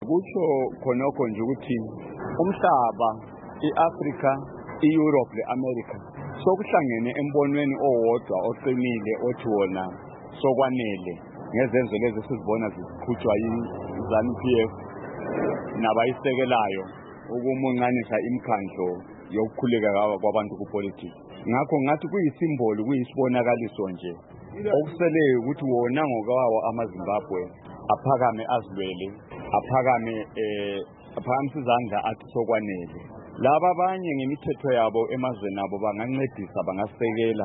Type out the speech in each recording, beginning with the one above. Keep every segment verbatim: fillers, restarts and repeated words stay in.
Ngingakutsho khonokho nje ukuthi umhlaba, iAfrika, iEurope leAmerica sokuhlangene embonweni owodwa oqinile othi wona sokwanele ngezenzo lezi sizibona ziqhutshwa yi-ZANU-P F nabayisekelayo ukumuncanisa imikhandlo yokukhuleka kwabantu kupolitics. Ngakho ngathi kuyisimboli, kuyisibonakaliso nje okusele ukuthi wona ngokawo amaZimbabwe aphakame azilwele, aphakame eh aphakamisa izandla athi sokwanele. Laba abanye ngemithetho yabo emazweni abo bangancedisa, bangasekela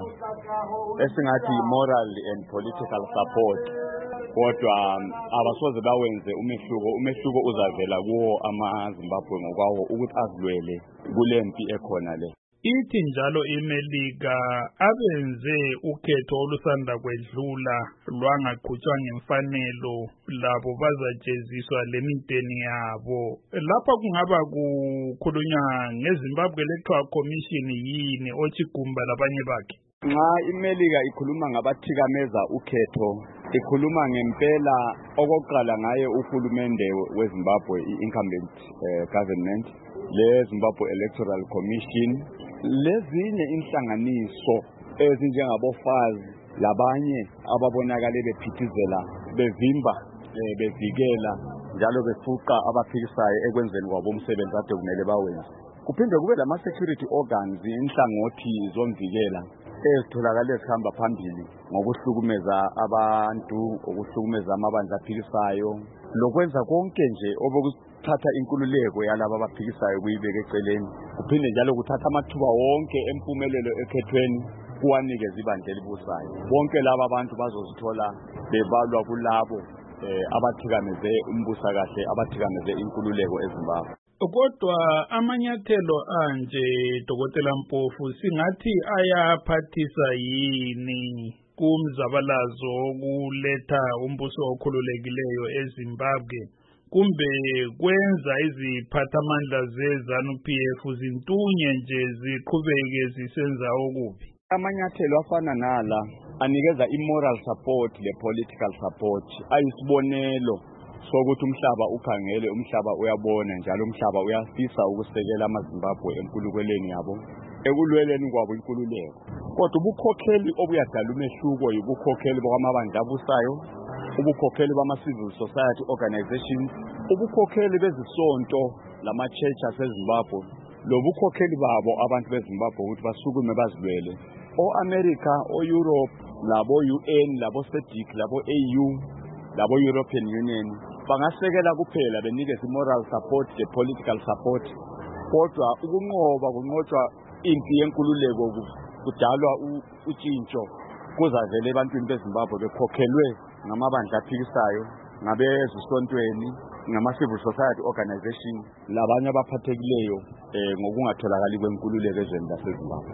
esingathi moral and political support, kodwa abasoze bawenze umehluko. Umehluko uzavela kuwo amaZimbabwe ngokwawo ukuthi azilwele kulempi ekhona le. Ithi njalo iMelika abenze ukhetho olusanda kwedlula lwangaqhutshwa ngemfanelo labo bazajeziswa leminteni yabo. Lapha kungaba kukhulunywa ngeZimbabwe Electoral Commission yini ochigumba labanye bakhe? Nxa iMelika ikhuluma ngabathikameza ukhetho, ikhuluma ngempela okokuqala ngaye uhulumende weZimbabwe, i-incumbent uh, government, le Zimbabwe Electoral Commission, lezinye inhlanganiso ezinjengabofazi labanye ababonakale bephithizela, bevimba, bevikela njalo befuqa abaphikisayo ekwenzeni kwabo umsebenzi ade kumele bawenze. Kuphinde kube lama security organs, inhlangothi zomvikela ezitholakala ezihamba phambili ngokuhlukumeza abantu, ukuhlukumeza amabandla aphikisayo, lokwenza konke nje obokuthatha inkululeko yalabo abaphikisayo kuyibeka eceleni. Kuphinde njalo kuthatha amathuba wonke empumelelo ekhethweni kuwanikeza ibandla elibusayo. Bonke laba abantu bazozithola bebalwa kulabo eh, abathikameze umbusakahle, abathikameze inkululeko eZimbabwe. Kodwa amanyathelo anje Dokotela Mpofu singathi ayaphathisa yini kumzabalazo okuletha umbuso okhululekileyo eZimbabwe, kumbe kwenza iziphathamandla ze-ZANU-P F zintunye nje ziqhubeke zisenza okubi? Amanyathelo afana nala anikeza i-moral support le-political support, ayisibonelo sokuthi umhlaba ukhangele, umhlaba uyabona njalo umhlaba uyafisa ukusekela amaZimbabwe enkululekweni yabo, ekulweleni kwabo inkululeko. Kodwa ubukhokheli obuyadala umehluko yibukhokheli bokwamabandla abusayo, ubukhokheli bama-civil society organizations, ubukhokheli bezisonto lama-church aseZimbabwe, lobukhokheli babo abantu beZimbabwe ukuthi basukume bazilwele. O-America, o-Europe, labo-U N, labo-SADC, labo-A U, labo-European Union bangasekela kuphela benikeza moral support, the political support, kodwa ukunqoba kunqotshwa impi yenkululeko kudalwa utshintsho kuzavele ebantwini beZimbabwe bekhokhelwe ngamabandla aphikisayo, ngabezisontweni, ngama-civil society organization labanye abaphathekileyo eh, ngokungatholakali kwenkululeko ezweni laseZimbabwe.